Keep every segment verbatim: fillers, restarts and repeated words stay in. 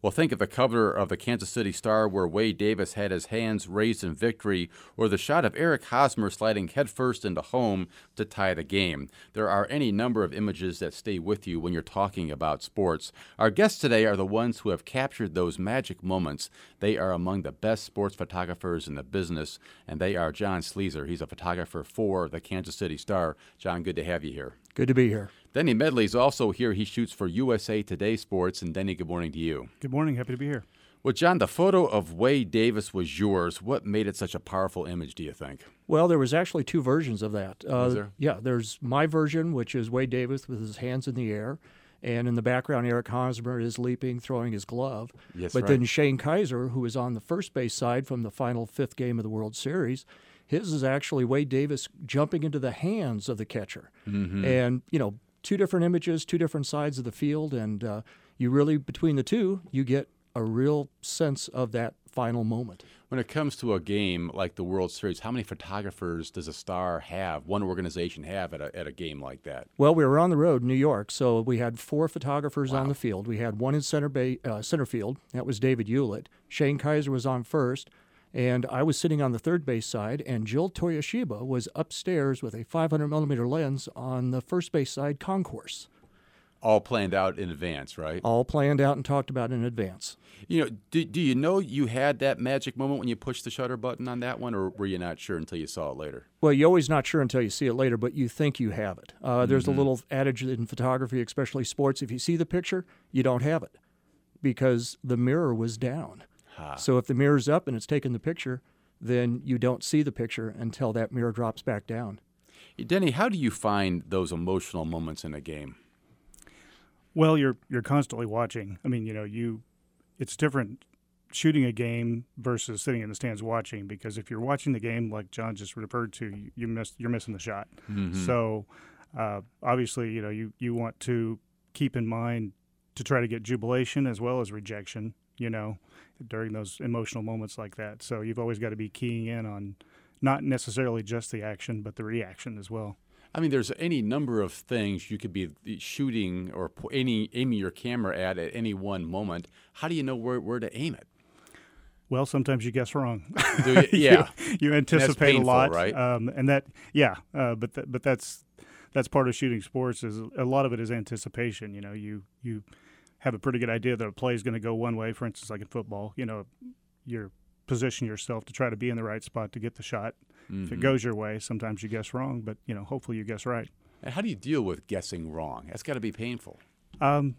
Well, think of the cover of the Kansas City Star where Wade Davis had his hands raised in victory, or the shot of Eric Hosmer sliding headfirst into home to tie the game. There are any number of images that stay with you when you're talking about sports. Our guests today are the ones who have captured those magic moments. They are among the best sports photographers in the business, and they are John Sleezer. He's a photographer for the Kansas City Star. John, good to have you here. Good to be here. Denny Medley's also here. He shoots for U S A Today Sports. And Denny, good morning to you. Good morning. Happy to be here. Well, John, the photo of Wade Davis was yours. What made it such a powerful image, do you think? Well, there was actually two versions of that. Uh, Was there? Yeah, there's my version, which is Wade Davis with his hands in the air. And in the background, Eric Hosmer is leaping, throwing his glove. Yes, but right. then Shane Kaiser, who is on the first base side from the final fifth game of the World Series, his is actually Wade Davis jumping into the hands of the catcher. Mm-hmm. And, you know, two different images, two different sides of the field, and uh, you really, between the two, you get a real sense of that final moment. When it comes to a game like the World Series, how many photographers does a Star have, one organization have at a, at a game like that? Well, we were on the road in New York, so we had four photographers Wow. on the field. We had one in center, bay, uh, center field. That was David Hewlett. Shane Kaiser was on first, and I was sitting on the third base side, and Jill Toyoshiba was upstairs with a five hundred millimeter lens on the first base side concourse. All planned out in advance, right? All planned out and talked about in advance. You know, do, do you know you had that magic moment when you pushed the shutter button on that one, or were you not sure until you saw it later? Well, you're always not sure until you see it later, but you think you have it. Uh, there's Mm-hmm. a little adage in photography, especially sports, if you see the picture, you don't have it because the mirror was down. Ha. So if the mirror's up and it's taking the picture, then you don't see the picture until that mirror drops back down. Denny, how do you find those emotional moments in a game? Well, you're you're constantly watching. I mean, you know, you it's different shooting a game versus sitting in the stands watching, because if you're watching the game, like John just referred to, you, you miss you're missing the shot. Mm-hmm. So uh, obviously, you know, you, you want to keep in mind to try to get jubilation as well as rejection, you know, during those emotional moments like that. So you've always got to be keying in on not necessarily just the action, but the reaction as well. I mean, there's any number of things you could be shooting or po- any, aiming your camera at at any one moment. How do you know where, where to aim it? Well, sometimes you guess wrong. Do you? Yeah. you, you anticipate painful, a lot, right? Um, and that, yeah. Uh, but th- but that's that's part of shooting sports. Is a lot of it is anticipation. You know, you you have a pretty good idea that a play is going to go one way. For instance, like in football, you know, you're position yourself to try to be in the right spot to get the shot. Mm-hmm. If it goes your way, sometimes you guess wrong, but you know, hopefully you guess right. And how do you deal with guessing wrong? That's got to be painful. Um,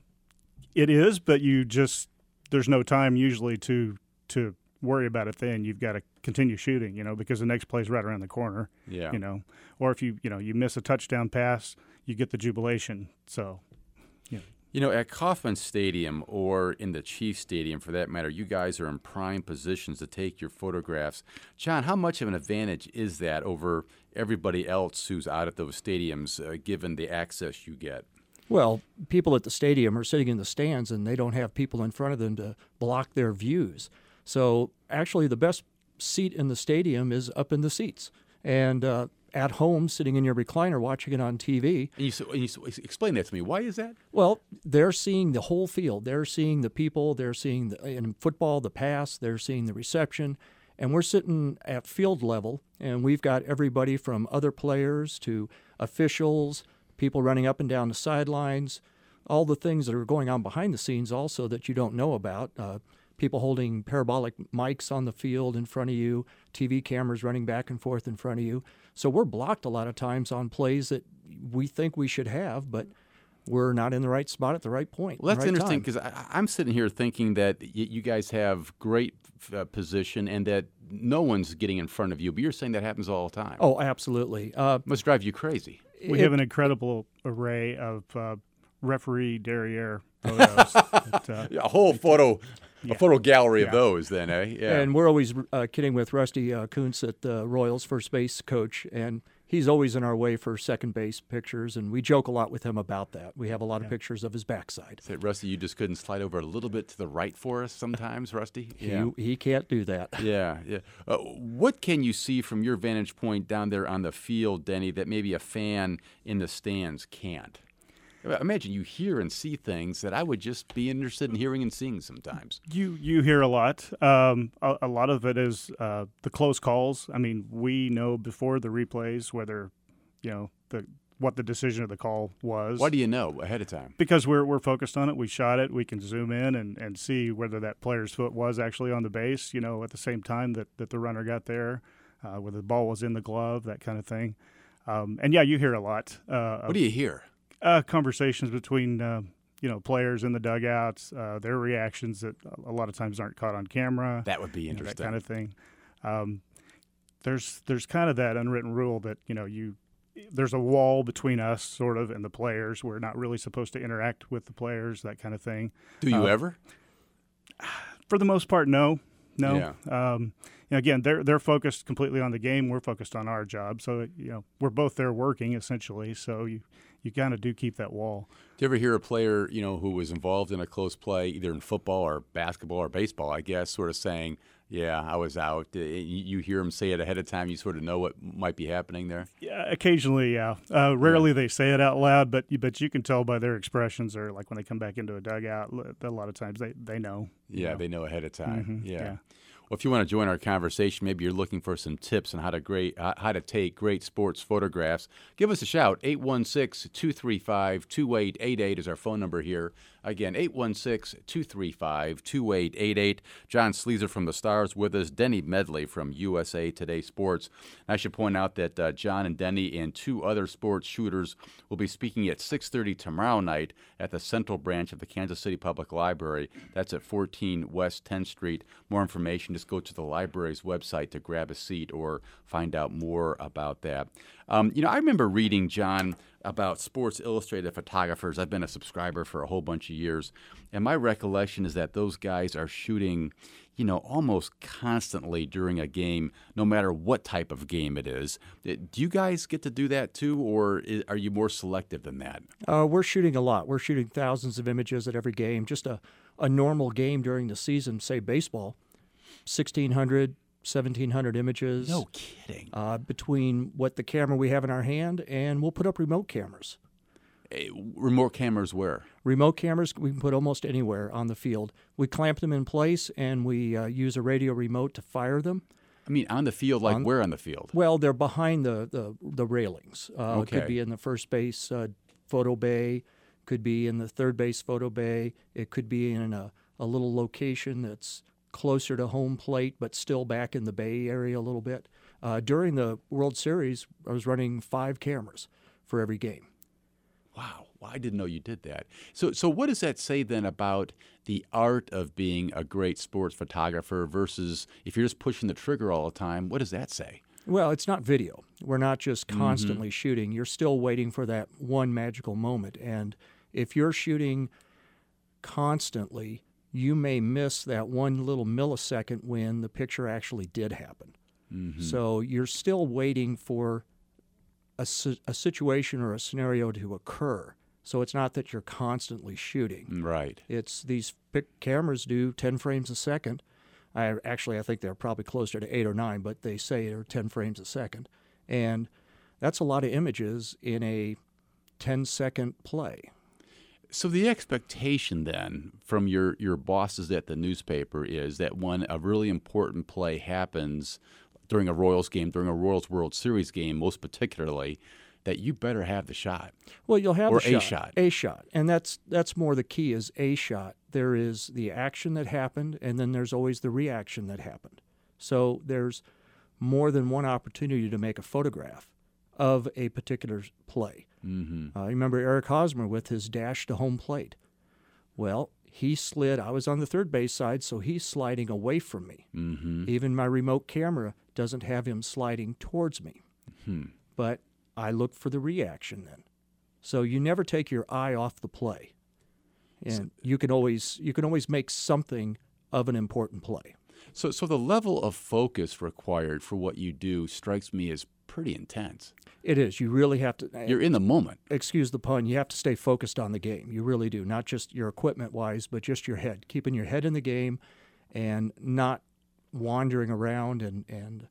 it is, but you just there's no time usually to to worry about it. Then you've got to continue shooting, you know, because the next play is right around the corner. Yeah. You know, or if you you know you miss a touchdown pass, you get the jubilation. So, yeah. You know, at Kauffman Stadium or in the Chiefs Stadium, for that matter, you guys are in prime positions to take your photographs. John, how much of an advantage is that over everybody else who's out at those stadiums, uh, given the access you get? Well, people at the stadium are sitting in the stands and they don't have people in front of them to block their views. So actually the best seat in the stadium is up in the seats. And uh, at home, sitting in your recliner watching it on T V. And you, s- and you s- explain that to me. Why is that? Well, they're seeing the whole field. They're seeing the people. They're seeing, the, in football, the pass. They're seeing the reception. And we're sitting at field level, and we've got everybody from other players to officials, people running up and down the sidelines, all the things that are going on behind the scenes also that you don't know about. Uh, people holding parabolic mics on the field in front of you, T V cameras running back and forth in front of you. So we're blocked a lot of times on plays that we think we should have, but we're not in the right spot at the right point. Well, that's right interesting time. because I'm sitting here thinking that y- you guys have great uh, position and that no one's getting in front of you, but you're saying that happens all the time. Oh, absolutely. Uh, Must drive you crazy. We it- have an incredible array of uh, referee derriere photos. that, uh, A whole photo, Yeah. a photo gallery of Yeah. those, then, eh? Yeah. And we're always uh, kidding with Rusty uh, Kuntz at the Royals first base coach, and he's always in our way for second base pictures, and we joke a lot with him about that. We have a lot of Yeah. pictures of his backside. Say, Rusty, you just couldn't slide over a little bit to the right for us sometimes, Rusty? Yeah. He, he can't do that. Yeah, yeah. Uh, what can you see from your vantage point down there on the field, Denny, that maybe a fan in the stands can't? Imagine you hear and see things that I would just be interested in hearing and seeing sometimes. You you hear a lot. Um, a, a lot of it is uh, the close calls. I mean, we know before the replays whether, you know, the what the decision of the call was. Why do you know ahead of time? Because we're we're focused on it. We shot it. We can zoom in and, and see whether that player's foot was actually on the base, you know, at the same time that, that the runner got there, uh, whether the ball was in the glove, that kind of thing. Um, and, yeah, you hear a lot. Uh, what do you hear? Uh, conversations between, uh, you know, players in the dugouts, uh, their reactions that a lot of times aren't caught on camera. That would be interesting. You know, that kind of thing. Um, there's there's kind of that unwritten rule that, you know, you there's a wall between us sort of and the players. We're not really supposed to interact with the players, that kind of thing. Do you uh, ever? For the most part, no. No. Yeah. Um, you know, again, they're they're focused completely on the game. We're focused on our job. So, you know, we're both there working essentially. So you, you kind of do keep that wall. Do you ever hear a player, you know, who was involved in a close play, either in football or basketball or baseball, I guess, sort of saying, yeah, I was out. You, you hear them say it ahead of time. You sort of know what might be happening there? Yeah, occasionally, yeah. Uh, rarely yeah. they say it out loud, but you, but you can tell by their expressions or like when they come back into a dugout, a lot of times they, they know. Yeah, know. they know ahead of time. Mm-hmm, yeah. yeah. Well, if you want to join our conversation, maybe you're looking for some tips on how to great how to take great sports photographs, give us a shout. eight one six, two three five, two eight eight eight is our phone number here. Again, eight one six, two three five, two eight eight eight. John Sleezer from the Stars with us, Denny Medley from U S A Today Sports. And I should point out that uh, John and Denny and two other sports shooters will be speaking at six thirty tomorrow night at the Central Branch of the Kansas City Public Library. That's at fourteen West tenth Street. More information, just go to the library's website to grab a seat or find out more about that. Um, you know, I remember reading, John, about Sports Illustrated photographers. I've been a subscriber for a whole bunch of years, and my recollection is that those guys are shooting, you know, almost constantly during a game, no matter what type of game it is. Do you guys get to do that too, or are you more selective than that? Uh, we're shooting a lot. We're shooting thousands of images at every game. Just a, a normal game during the season, say baseball, sixteen hundred, seventeen hundred images. No kidding. Uh, between what the camera we have in our hand, and we'll put up remote cameras. Hey, remote cameras where? Remote cameras we can put almost anywhere on the field. We clamp them in place, and we uh, use a radio remote to fire them. I mean, on the field, like on, where on the field? Well, they're behind the, the, the railings. Uh, okay. It could be in the first base uh, photo bay, could be in the third base photo bay. It could be in a, a little location that's closer to home plate, but still back in the Bay Area a little bit. Uh, during the World Series, I was running five cameras for every game. Wow. Well, I didn't know you did that. So, so what does that say then about the art of being a great sports photographer versus if you're just pushing the trigger all the time? What does that say? Well, it's not video. We're not just constantly mm-hmm. shooting. You're still waiting for that one magical moment. And if you're shooting constantly, you may miss that one little millisecond when the picture actually did happen. Mm-hmm. So you're still waiting for a, a situation or a scenario to occur. So it's not that you're constantly shooting. Right. It's these pic- cameras do ten frames a second. I actually I think they're probably closer to eight or nine, but they say they're ten frames a second, and that's a lot of images in a ten-second play. So the expectation then from your, your bosses at the newspaper is that when a really important play happens during a Royals game, during a Royals World Series game, most particularly, that you better have the shot. Well, you'll have or the a shot, shot. a shot, and that's that's more the key is a shot. There is the action that happened, and then there's always the reaction that happened. So there's more than one opportunity to make a photograph of a particular play. Mm-hmm. Uh, you remember Eric Hosmer with his dash to home plate. Well, he slid. I was on the third base side, so he's sliding away from me. Mm-hmm. Even my remote camera doesn't have him sliding towards me. Mm-hmm. But I look for the reaction then. So you never take your eye off the play. And so, you can always you can always make something of an important play. So so the level of focus required for what you do strikes me as pretty intense. It is. You really have to. You're in the moment. Excuse the pun. You have to stay focused on the game. You really do. Not just your equipment-wise, but just your head. Keeping your head in the game and not wandering around and, and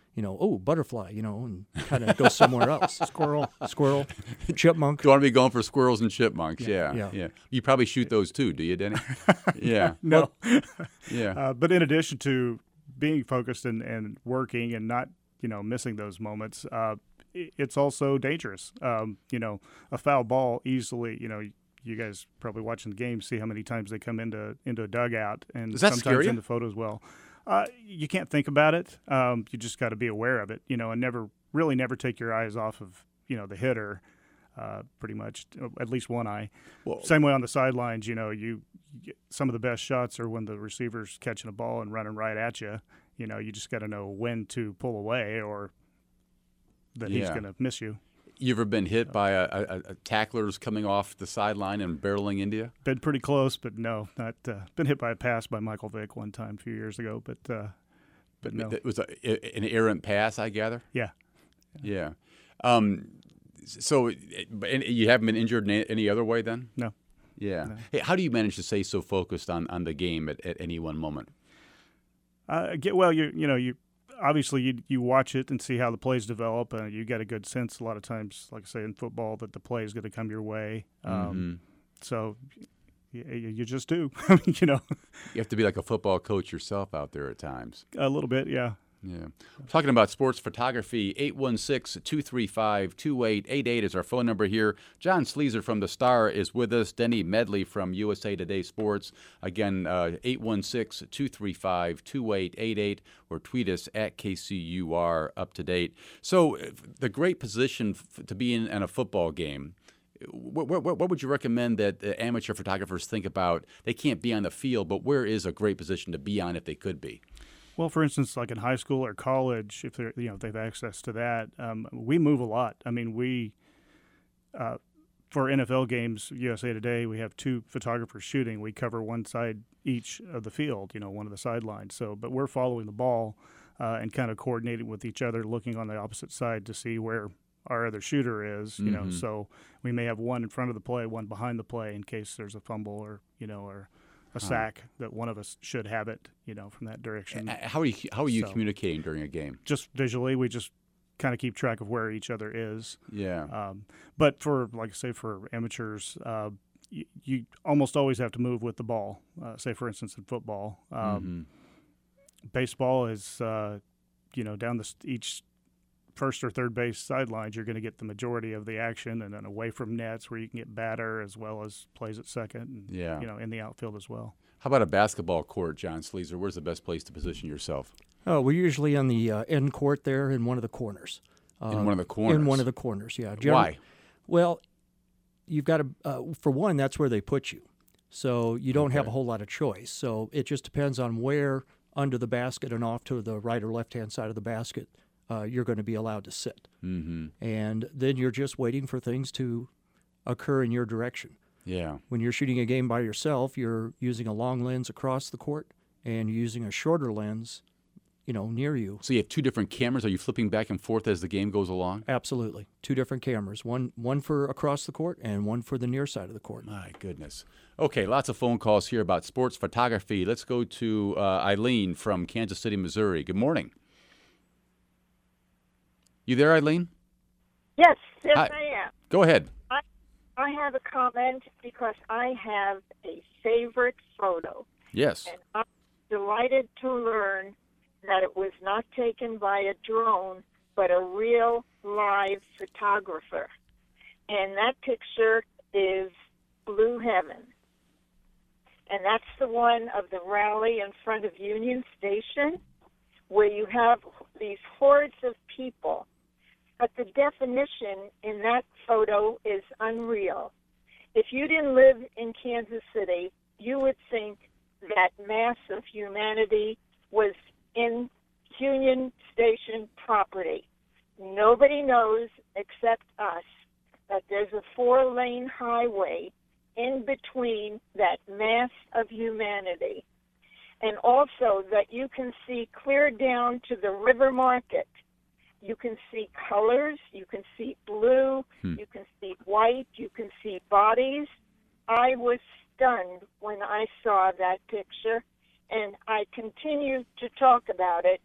you know, oh, butterfly, you know, and kind of go somewhere else. Squirrel. Squirrel, chipmunk. You want to be going for squirrels and chipmunks, yeah, Yeah, yeah. yeah. You probably shoot those too, do you, Denny? Yeah, No. yeah. Uh, but in addition to being focused and, and working and not, you know, missing those moments, uh, i- it's also dangerous. Um, you know, a foul ball easily, you know, you guys probably watching the game see how many times they come into into a dugout and Does that sometimes scare you? in the photo as well. Uh, you can't think about it. Um, you just got to be aware of it, you know, and never really never take your eyes off of, you know, the hitter. Uh, pretty much, at least one eye. Well, Same way on the sidelines, you know, you, you get, some of the best shots are when the receiver's catching a ball and running right at you. You know, you just got to know when to pull away or that he's Yeah. going to miss you. you ever been hit by a, a, a tacklers coming off the sideline and barreling into you? Been pretty close, but no, not uh, been hit by a pass by Michael Vick one time a few years ago, but uh, but no, It was a, an errant pass, I gather. yeah. Yeah. Um, so, and you haven't been injured in any other way then? No. Yeah. No. Hey, how do you manage to stay so focused on, on the game at, at any one moment? Uh, get well, you you know you obviously you you watch it and see how the plays develop. Uh, you get a good sense a lot of times, like I say in football, that the play is going to come your way. Um, Mm-hmm. So you, you just do, I mean, you know, You have to be like a football coach yourself out there at times. a little bit, yeah. Yeah. Talking about sports photography, eight one six, two three five, two eight eight eight is our phone number here. John Sleezer from The Star is with us. Denny Medley from U S A Today Sports. Again, uh, eight one six, two three five, two eight eight eight or tweet us at K C U R up to date. So uh, the great position f- to be in, in a football game, what, what, what would you recommend that uh, amateur photographers think about? They can't be on the field, but where is a great position to be on if they could be? Well, for instance, like in high school or college, if they're you know if they have access to that, um, we move a lot. I mean, we uh, for N F L games, U S A Today, we have two photographers shooting. We cover one side each of the field, you know, one of the sidelines. So, but we're following the ball uh, and kind of coordinating with each other, looking on the opposite side to see where our other shooter is. You know, Mhm. so we may have one in front of the play, one behind the play, in case there's a fumble or you know or a sack that one of us should have it, you know, from that direction. Uh, How are you, how are you So- communicating during a game? Just visually, we just kind of keep track of where each other is. Yeah. Um, but for, like I say, for amateurs, uh, you, you almost always have to move with the ball. Uh, say, for instance, in football, um, Mhm. baseball is, uh, you know, down the st- each first or third base sidelines, you're going to get the majority of the action, and then away from nets where you can get batter as well as plays at second, and Yeah. you know, in the outfield as well. How about a basketball court, John Sleezer? Where's the best place to position yourself? Oh, we're usually on the uh, end court there in one of the corners. Uh, In one of the corners? In one of the corners, yeah. Gener- Why? Well, you've got to, uh, for one, that's where they put you. So you don't have Okay. a whole lot of choice. So it just depends on where under the basket and off to the right or left-hand side of the basket uh, you're going to be allowed to sit. Mm-hmm. And then you're just waiting for things to occur in your direction. Yeah. When you're shooting a game by yourself, you're using a long lens across the court and you're using a shorter lens, you know, near you. So you have two different cameras. Are you flipping back and forth as the game goes along? Absolutely. Two different cameras, one one for across the court and one for the near side of the court. My goodness. Okay, lots of phone calls here about sports photography. Let's go to uh, Eileen from Kansas City, Missouri. Good morning. You there, Eileen? Yes, yes, Hi. I am. Go ahead. I have a comment because I have a favorite photo, Yes. and I'm delighted to learn that it was not taken by a drone, but a real live photographer. And that picture is Blue Heaven. And that's the one of the rally in front of Union Station, where you have these hordes of people. But the definition in that photo is unreal. If you didn't live in Kansas City, you would think that mass of humanity was in Union Station property. Nobody knows except us that there's a four-lane highway in between that mass of humanity. And also that you can see clear down to the river market. You can see colors, you can see blue, Hmm. you can see white, you can see bodies. I was stunned when I saw that picture, and I continue to talk about it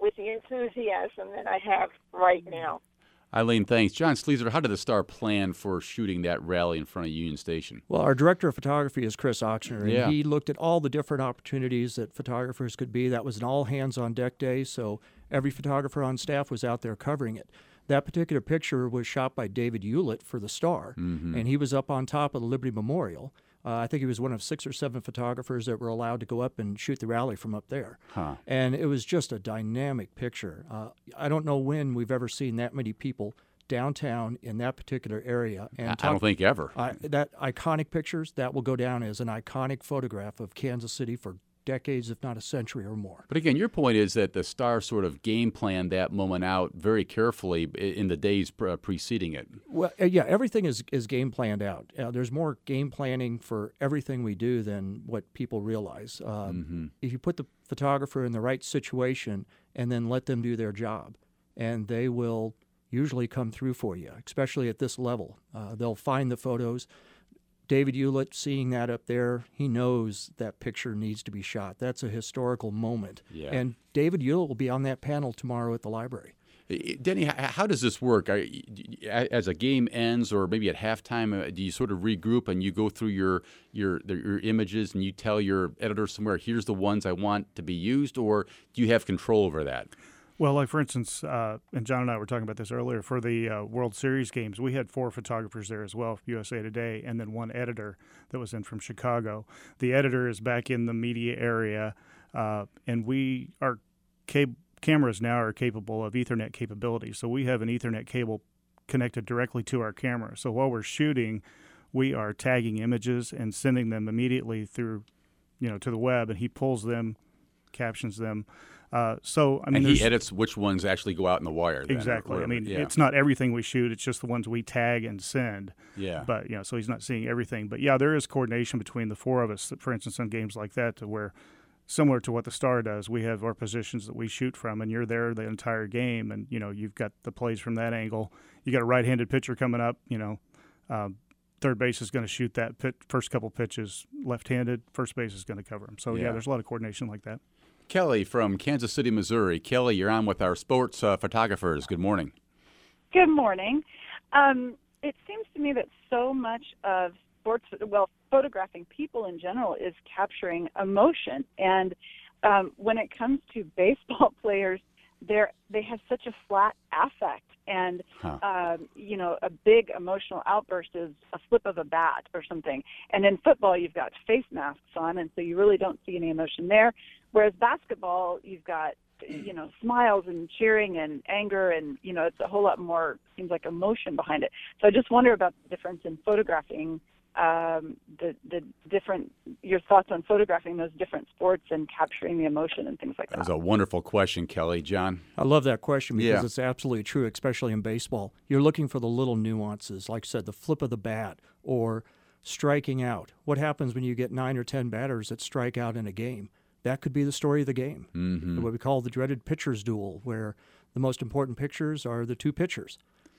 with the enthusiasm that I have right now. Eileen, thanks. John Sleezer, how did the Star plan for shooting that rally in front of Union Station? Well, our director of photography is Chris Ochsner, and Yeah. he looked at all the different opportunities that photographers could be. That was an all-hands-on-deck day, so every photographer on staff was out there covering it. That particular picture was shot by David Hewlett for the Star, Mm-hmm. and he was up on top of the Liberty Memorial. Uh, I think he was one of six or seven photographers that were allowed to go up and shoot the rally from up there. Huh. And it was just a dynamic picture. Uh, I don't know when we've ever seen that many people downtown in that particular area. And I, I talk- don't think ever. I, that iconic pictures, that will go down as an iconic photograph of Kansas City for decades, if not a century or more. But again, your point is that the Star sort of game planned that moment out very carefully i- in the days pre- preceding it. Well, uh, yeah, everything is, is game planned out. Uh, there's more game planning for everything we do than what people realize. Um, Mm-hmm. If you put the photographer in the right situation and then let them do their job, and they will usually come through for you, especially at this level. Uh, they'll find the photos. David Hewlett, seeing that up there, he knows that picture needs to be shot. That's a historical moment. Yeah. And David Hewlett will be on that panel tomorrow at the library. I- Denny, h- how does this work? Are, y- y- as a game ends, or maybe at halftime, uh, do you sort of regroup and you go through your your the, your images and you tell your editor somewhere, here's the ones I want to be used, or do you have control over that? Well, like for instance, uh, and John and I were talking about this earlier, for the uh, World Series games, we had four photographers there as well, U S A Today, and then one editor that was in from Chicago. The editor is back in the media area, uh, and we our cab- cameras now are capable of Ethernet capability. So we have an Ethernet cable connected directly to our camera. So while we're shooting, we are tagging images and sending them immediately through, you know, to the web, and he pulls them, captions them. Uh, so I mean, And there's- he edits which ones actually go out in the wire. Then, or exactly. I whatever. mean, yeah. it's not everything we shoot; it's just the ones we tag and send. yeah. But you know, so he's not seeing everything. But yeah, there is coordination between the four of us. For instance, on games like that, to where similar to what the Star does, we have our positions that we shoot from, and you're there the entire game, and you know, you've got the plays from that angle. You got a right-handed pitcher coming up. You know, um, third base is going to shoot that pit, first couple pitches. Left-handed, first base is going to cover him. So yeah. Yeah. there's a lot of coordination like that. Kelly from Kansas City, Missouri. Kelly, you're on with our sports uh, photographers. Good morning. Good morning. Um, it seems to me that so much of sports, well, photographing people in general is capturing emotion. And um, when it comes to baseball players, they're, they have such a flat affect. And, Huh. um, you know, a big emotional outburst is a flip of a bat or something. And in football, you've got face masks on, and so you really don't see any emotion there. Whereas basketball, you've got, you know, smiles and cheering and anger, and, you know, it's a whole lot more, seems like, emotion behind it. So I just wonder about the difference in photographing, um, the the different, your thoughts on photographing those different sports and capturing the emotion and things like That that. was a wonderful question, Kelly. John? I love that question because Yeah. it's absolutely true, especially in baseball. You're looking for the little nuances, like I said, the flip of the bat or striking out. What happens when you get nine or ten batters that strike out in a game? That could be the story of the game. Mm-hmm. What we call the dreaded pitcher's duel, where the most important pitchers are the two pitchers.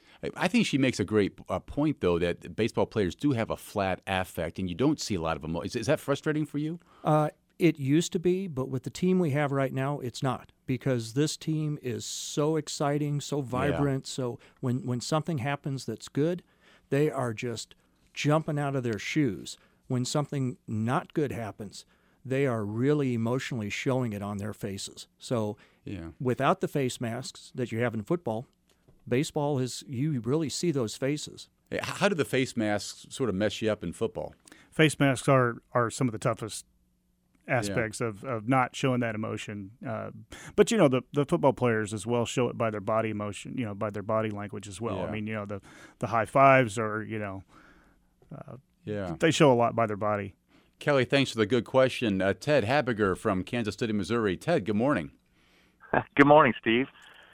I think she makes a great uh, point, though, that baseball players do have a flat affect, and you don't see a lot of emotion. Is, is that frustrating for you? Uh, it used to be, but with the team we have right now, it's not, because this team is so exciting, so vibrant. So when, when something happens that's good, they are just jumping out of their shoes. When something not good happens, they are really emotionally showing it on their faces. So Yeah. without the face masks that you have in football, baseball is, you really see those faces. Hey, h- How do the face masks sort of mess you up in football? Face masks are, are some of the toughest aspects of, of not showing that emotion. Uh, but, you know, the, the football players as well show it by their body emotion, you know, by their body language as well. Yeah. I mean, you know, the, the high fives are, you know, uh, Yeah. they show a lot by their body. Kelly, thanks for the good question. Uh, Ted Habiger from Kansas City, Missouri. Ted, good morning. Good morning, Steve.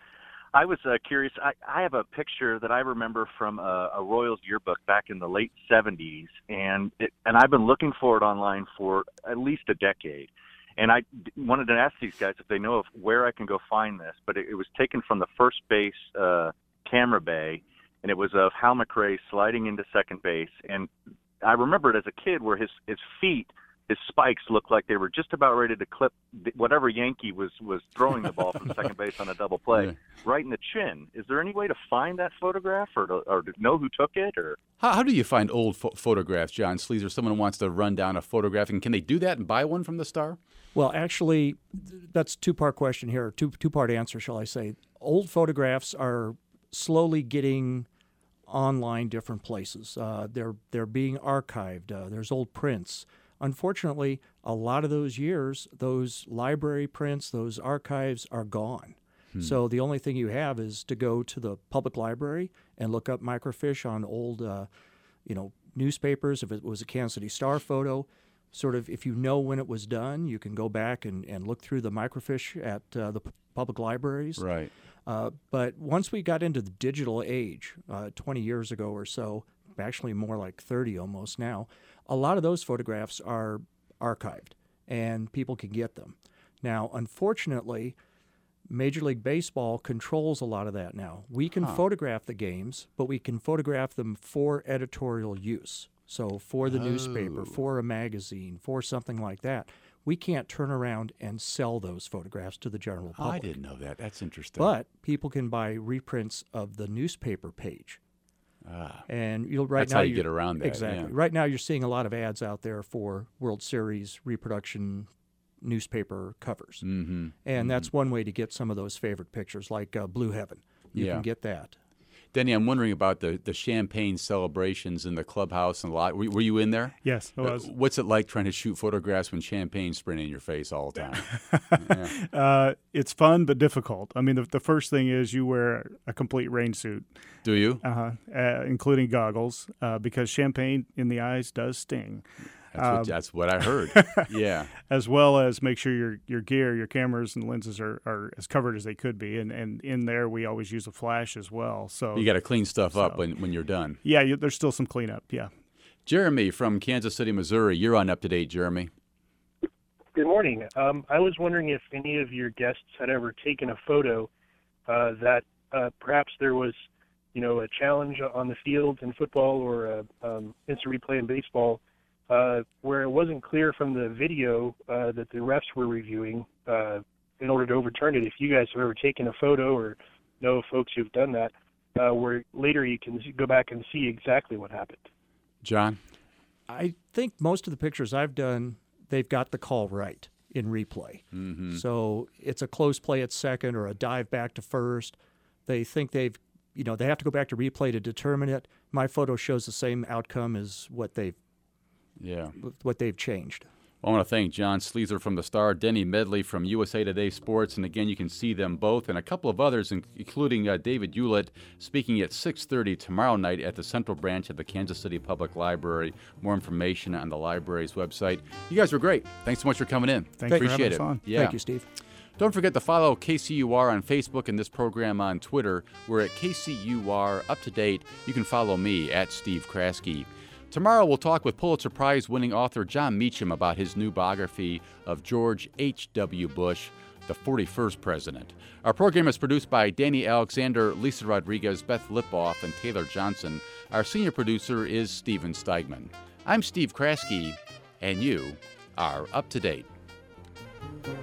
I was uh, curious. I, I have a picture that I remember from a, a Royals yearbook back in the late seventies, and it, and I've been looking for it online for at least a decade. And I d- wanted to ask these guys if they know of where I can go find this. But it, it was taken from the first base uh, camera bay, and it was of Hal McRae sliding into second base. And I remember it as a kid where his, his feet his spikes looked like they were just about ready to clip whatever Yankee was, was throwing the ball from second base on a double play Yeah. right in the chin. Is there any way to find that photograph or to, or to know who took it? Or How, how do you find old pho- photographs, John Sleezer? Someone wants to run down a photograph, and can they do that and buy one from the Star? Well, actually, th- that's a two-part question here, two two-part answer, shall I say. Old photographs are slowly getting online different places. Uh, they're they're being archived. Uh, there's old prints. Unfortunately, a lot of those years, those library prints, those archives are gone. Hmm. So the only thing you have is to go to the public library and look up microfiche on old, uh, you know, newspapers. If it was a Kansas City Star photo, sort of, if you know when it was done, you can go back and, and look through the microfiche at uh, the p- public libraries. Right. Uh, but once we got into the digital age, uh, twenty years ago or so, actually more like thirty almost now, a lot of those photographs are archived and people can get them. Now, unfortunately, Major League Baseball controls a lot of that now. We can Huh. photograph the games, but we can photograph them for editorial use. So for the Oh. newspaper, for a magazine, for something like that. We can't turn around and sell those photographs to the general Oh, public. I didn't know that. That's interesting. But people can buy reprints of the newspaper page. Ah. And you'll right That's now how you you're- get around that, Exactly. yeah. Right now you're seeing a lot of ads out there for World Series reproduction newspaper covers. Mm-hmm. And that's one way to get some of those favorite pictures, like uh, Blue Heaven. You Yeah. can get that. Denny, I'm wondering about the, the champagne celebrations in the clubhouse and a lot. Were, were you in there? Yes, it Uh, was. what's it like trying to shoot photographs when champagne's spraying in your face all the time? Yeah. Uh, it's fun but difficult. I mean, the, the first thing is you wear a complete rain suit, Do you? uh-huh, uh, including goggles, uh, because champagne in the eyes does sting. That's, what, Um, that's what I heard. Yeah. As well as make sure your your gear, your cameras and lenses are, are as covered as they could be. And, and in there, we always use a flash as well. So You got to clean stuff up So- when, when you're done. yeah, you, there's still some cleanup. Yeah. Jeremy from Kansas City, Missouri. You're on Up to Date, Jeremy. Good morning. Um, I was wondering if any of your guests had ever taken a photo uh, that uh, perhaps there was, you know, a challenge on the field in football or a um, instant replay in baseball uh, where it wasn't clear from the video uh, that the refs were reviewing uh, in order to overturn it. If you guys have ever taken a photo or know folks who've done that, uh, where later you can go back and see exactly what happened. John? I think most of the pictures I've done, they've got the call right in replay. Mm-hmm. So it's a close play at second or a dive back to first. They think they've, you know, they have to go back to replay to determine it. My photo shows the same outcome as what they've Yeah. what they've changed. I want to thank John Sleezer from the Star, Denny Medley from U S A Today Sports, and again, you can see them both and a couple of others, including uh, David Hewlett, speaking at six thirty tomorrow night at the Central Branch of the Kansas City Public Library. More information on the library's website. You guys were great. Thanks so much for coming in. Thanks for Appreciate having it. us on. Yeah. Thank you, Steve. Don't forget to follow K C U R on Facebook and this program on Twitter. We're at K C U R Up to Date. You can follow me at Steve Kraske. Tomorrow we'll talk with Pulitzer Prize-winning author John Meacham about his new biography of George H W. Bush, the forty-first president. Our program is produced by Danny Alexander, Lisa Rodriguez, Beth Lipoff, and Taylor Johnson. Our senior producer is Steven Steigman. I'm Steve Kraske, and you are Up to Date.